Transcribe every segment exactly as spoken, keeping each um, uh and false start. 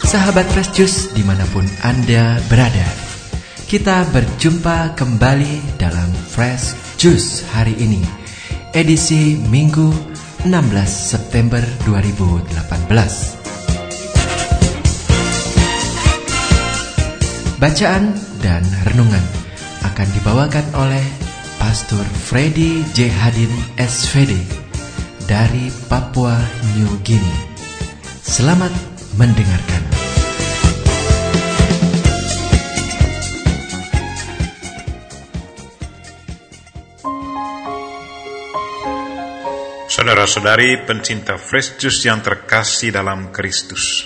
Sahabat Fresh Juice dimanapun Anda berada, kita berjumpa kembali dalam Fresh Juice hari ini, edisi Minggu enam belas September dua ribu delapan belas. Bacaan dan renungan akan dibawakan oleh Pastor Freddy J. Hadin S V D dari Papua New Guinea. Selamat mendengarkan. Saudara-saudari pencinta Fresh Juice yang terkasih dalam Kristus,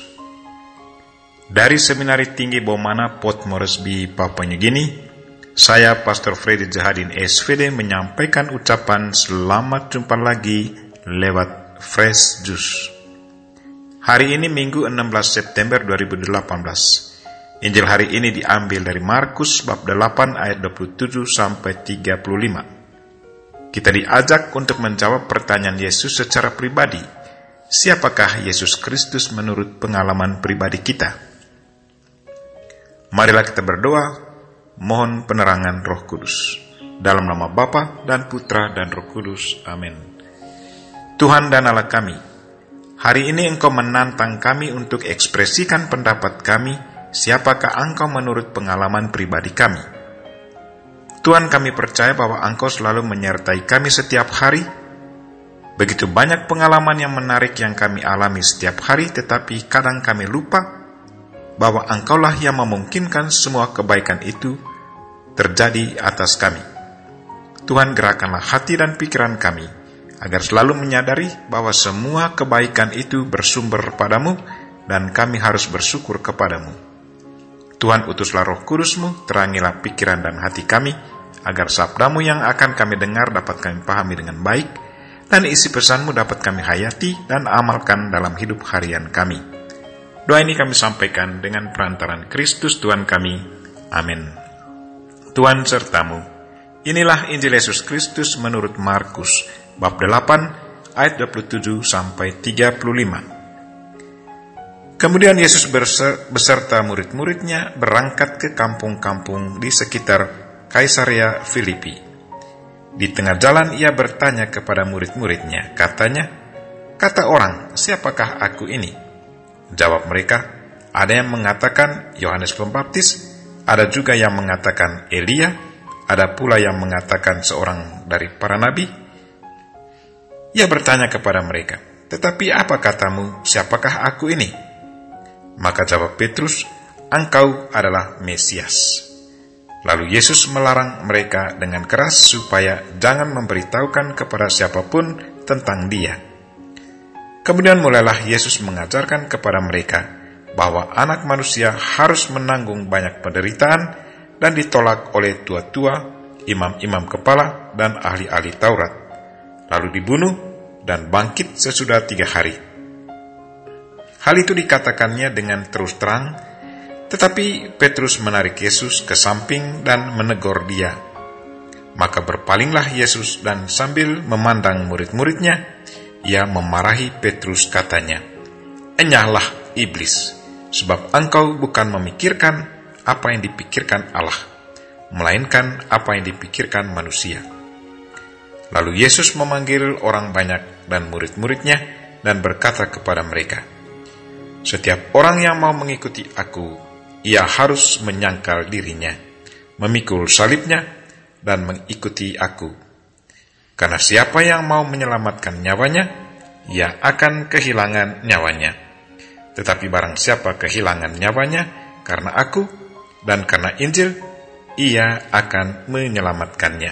dari Seminari Tinggi Bomana, Port Moresby, Papua New Guinea, saya Pastor Freddy Jahadin S V D menyampaikan ucapan selamat jumpa lagi lewat Fresh Juice. Hari ini Minggu enam belas September dua ribu delapan belas. Injil hari ini diambil dari Markus bab delapan ayat dua puluh tujuh sampai tiga puluh lima. Kita diajak untuk menjawab pertanyaan Yesus secara pribadi. Siapakah Yesus Kristus menurut pengalaman pribadi kita? Marilah kita berdoa, mohon penerangan Roh Kudus. Dalam nama Bapa dan Putra dan Roh Kudus. Amin. Tuhan dan Allah kami, hari ini Engkau menantang kami untuk ekspresikan pendapat kami, siapakah Engkau menurut pengalaman pribadi kami. Tuhan, kami percaya bahwa Engkau selalu menyertai kami setiap hari. Begitu banyak pengalaman yang menarik yang kami alami setiap hari, tetapi kadang kami lupa bahwa Engkaulah yang memungkinkan semua kebaikan itu terjadi atas kami. Tuhan, gerakkanlah hati dan pikiran kami, agar selalu menyadari bahwa semua kebaikan itu bersumber padamu, dan kami harus bersyukur kepadamu. Tuhan, utuslah Roh Kudus-Mu, terangilah pikiran dan hati kami, agar sabdamu yang akan kami dengar dapat kami pahami dengan baik, dan isi pesan-Mu dapat kami hayati dan amalkan dalam hidup harian kami. Doa ini kami sampaikan dengan perantaran Kristus Tuhan kami. Amin. Tuhan sertamu. Inilah Injil Yesus Kristus menurut Markus bab delapan ayat dua puluh tujuh sampai tiga puluh lima. Kemudian Yesus beserta murid-muridnya berangkat ke kampung-kampung di sekitar Kaisarea Filipi. Di tengah jalan ia bertanya kepada murid-muridnya, katanya, "Kata orang, siapakah aku ini?" Jawab mereka, "Ada yang mengatakan Yohanes Pembaptis, ada juga yang mengatakan Elia, ada pula yang mengatakan seorang dari para nabi." Ia bertanya kepada mereka, "Tetapi apa katamu, siapakah aku ini?" Maka jawab Petrus, "Engkau adalah Mesias." Lalu Yesus melarang mereka dengan keras supaya jangan memberitahukan kepada siapapun tentang Dia. Kemudian mulailah Yesus mengajarkan kepada mereka bahwa anak manusia harus menanggung banyak penderitaan dan ditolak oleh tua-tua, imam-imam kepala, dan ahli-ahli Taurat, lalu dibunuh dan bangkit sesudah tiga hari. Hal itu dikatakannya dengan terus terang, tetapi Petrus menarik Yesus ke samping dan menegur dia. Maka berpalinglah Yesus dan sambil memandang murid-muridnya, ia memarahi Petrus, katanya, "Enyahlah iblis, sebab engkau bukan memikirkan apa yang dipikirkan Allah, melainkan apa yang dipikirkan manusia." Lalu Yesus memanggil orang banyak dan murid-muridnya dan berkata kepada mereka, "Setiap orang yang mau mengikuti aku, ia harus menyangkal dirinya, memikul salibnya, dan mengikuti aku. Karena siapa yang mau menyelamatkan nyawanya, ia akan kehilangan nyawanya. Tetapi barang siapa kehilangan nyawanya karena aku dan karena Injil, ia akan menyelamatkannya."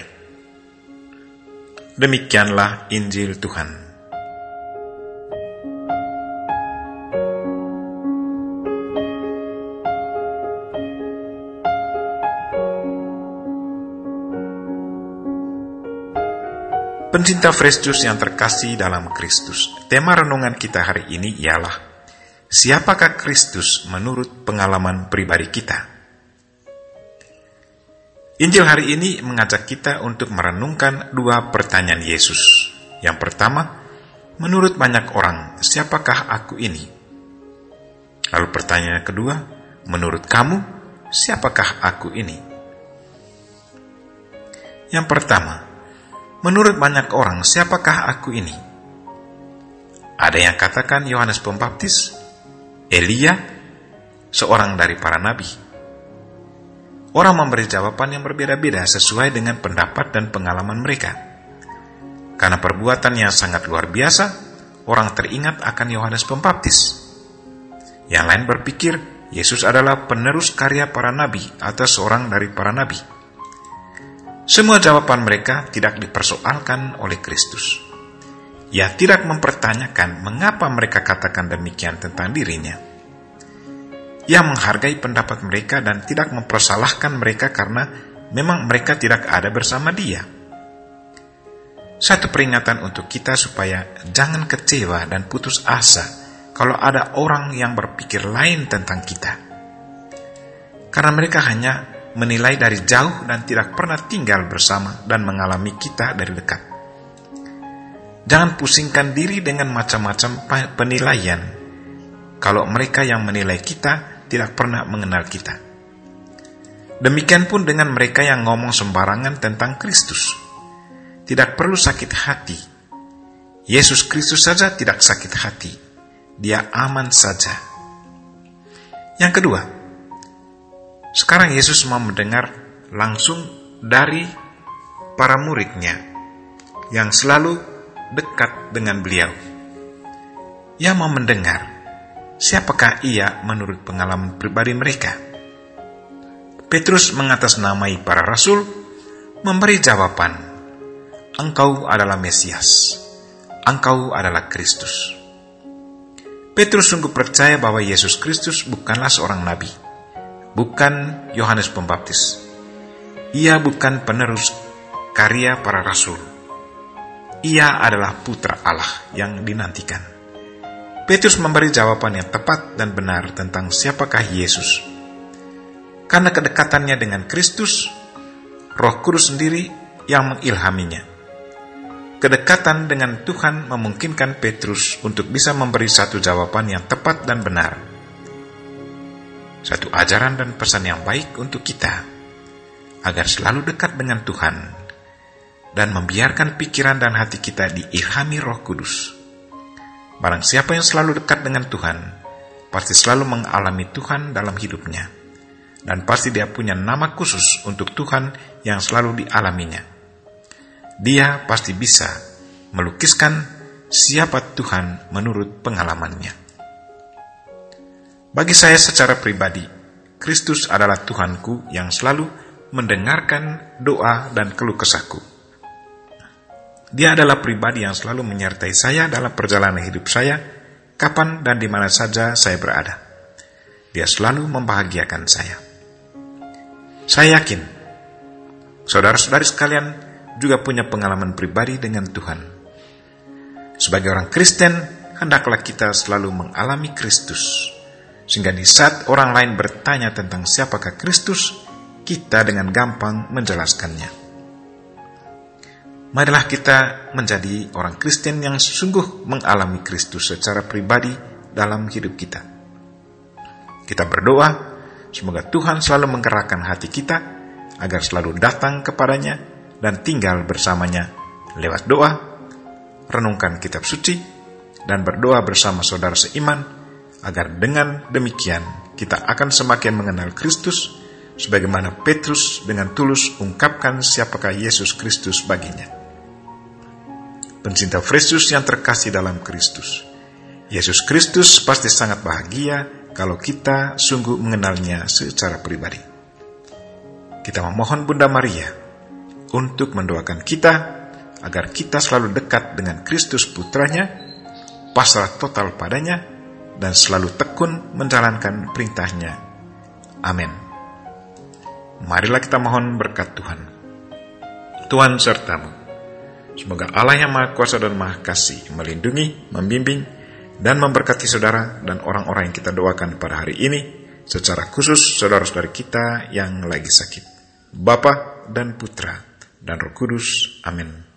Demikianlah Injil Tuhan. Pencinta Fresh Juice yang terkasih dalam Kristus, tema renungan kita hari ini ialah, siapakah Kristus menurut pengalaman pribadi kita? Injil hari ini mengajak kita untuk merenungkan dua pertanyaan Yesus. Yang pertama, menurut banyak orang, siapakah aku ini? Lalu pertanyaan kedua, menurut kamu, siapakah aku ini? Yang pertama, menurut banyak orang, siapakah aku ini? Ada yang katakan Yohanes Pembaptis, Elia, seorang dari para nabi. Orang memberi jawaban yang berbeda-beda sesuai dengan pendapat dan pengalaman mereka. Karena perbuatan yang sangat luar biasa, orang teringat akan Yohanes Pembaptis. Yang lain berpikir Yesus adalah penerus karya para nabi atau seorang dari para nabi. Semua jawaban mereka tidak dipersoalkan oleh Kristus. Ia tidak mempertanyakan mengapa mereka katakan demikian tentang dirinya. Ia menghargai pendapat mereka dan tidak mempersalahkan mereka karena memang mereka tidak ada bersama dia. Satu peringatan untuk kita supaya jangan kecewa dan putus asa kalau ada orang yang berpikir lain tentang kita. Karena mereka hanya menilai dari jauh dan tidak pernah tinggal bersama dan mengalami kita dari dekat. Jangan pusingkan diri dengan macam-macam penilaian kalau mereka yang menilai kita tidak pernah mengenal kita. Demikian pun dengan mereka yang ngomong sembarangan tentang Kristus. Tidak perlu sakit hati. Yesus Kristus saja tidak sakit hati. Dia aman saja. Yang kedua, sekarang Yesus mau mendengar langsung dari para muridnya yang selalu dekat dengan beliau. Ia mau mendengar siapakah ia menurut pengalaman pribadi mereka. Petrus mengatasnamai para rasul, memberi jawaban, engkau adalah Mesias, engkau adalah Kristus. Petrus sungguh percaya bahwa Yesus Kristus bukanlah seorang nabi, bukan Yohanes Pembaptis. Ia bukan penerus karya para rasul. Ia adalah putra Allah yang dinantikan. Petrus memberi jawaban yang tepat dan benar tentang siapakah Yesus. Karena kedekatannya dengan Kristus, Roh Kudus sendiri yang mengilhaminya. Kedekatan dengan Tuhan memungkinkan Petrus untuk bisa memberi satu jawaban yang tepat dan benar. Satu ajaran dan pesan yang baik untuk kita, agar selalu dekat dengan Tuhan, dan membiarkan pikiran dan hati kita diilhami Roh Kudus. Barang siapa yang selalu dekat dengan Tuhan, pasti selalu mengalami Tuhan dalam hidupnya, dan pasti dia punya nama khusus untuk Tuhan yang selalu dialaminya. Dia pasti bisa melukiskan siapa Tuhan menurut pengalamannya. Bagi saya secara pribadi, Kristus adalah Tuhanku yang selalu mendengarkan doa dan keluh kesahku. Dia adalah pribadi yang selalu menyertai saya dalam perjalanan hidup saya, kapan dan di mana saja saya berada. Dia selalu membahagiakan saya. Saya yakin, saudara-saudari sekalian juga punya pengalaman pribadi dengan Tuhan. Sebagai orang Kristen, hendaklah kita selalu mengalami Kristus, sehingga di saat orang lain bertanya tentang siapakah Kristus, kita dengan gampang menjelaskannya. Marilah kita menjadi orang Kristen yang sungguh mengalami Kristus secara pribadi dalam hidup kita. Kita berdoa, semoga Tuhan selalu menggerakkan hati kita, agar selalu datang kepadanya, dan tinggal bersamanya lewat doa, renungkan kitab suci, dan berdoa bersama saudara seiman, agar dengan demikian kita akan semakin mengenal Kristus, sebagaimana Petrus dengan tulus ungkapkan siapakah Yesus Kristus baginya. Pencinta Kristus yang terkasih dalam Kristus, Yesus Kristus pasti sangat bahagia kalau kita sungguh mengenalnya secara pribadi. Kita memohon Bunda Maria untuk mendoakan kita agar kita selalu dekat dengan Kristus Putranya, pasrah total padanya, dan selalu tekun menjalankan perintahnya. Amin. Marilah kita mohon berkat Tuhan. Tuhan sertamu. Semoga Allah yang Maha Kuasa dan Maha Kasih melindungi, membimbing, dan memberkati saudara dan orang-orang yang kita doakan pada hari ini, secara khusus saudara-saudari kita yang lagi sakit. Bapa dan Putra dan Roh Kudus. Amin.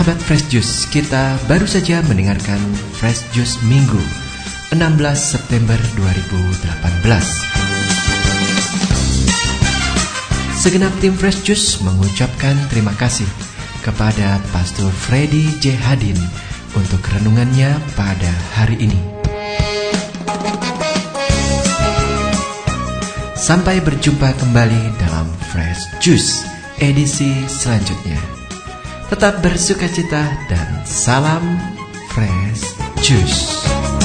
Sahabat Fresh Juice, kita baru saja mendengarkan Fresh Juice Minggu enam belas September dua ribu delapan belas. Segenap tim Fresh Juice mengucapkan terima kasih kepada Pastor Freddy J. Hadin untuk renungannya pada hari ini. Sampai berjumpa kembali dalam Fresh Juice edisi selanjutnya. Tetap bersukacita dan salam Fresh Juice.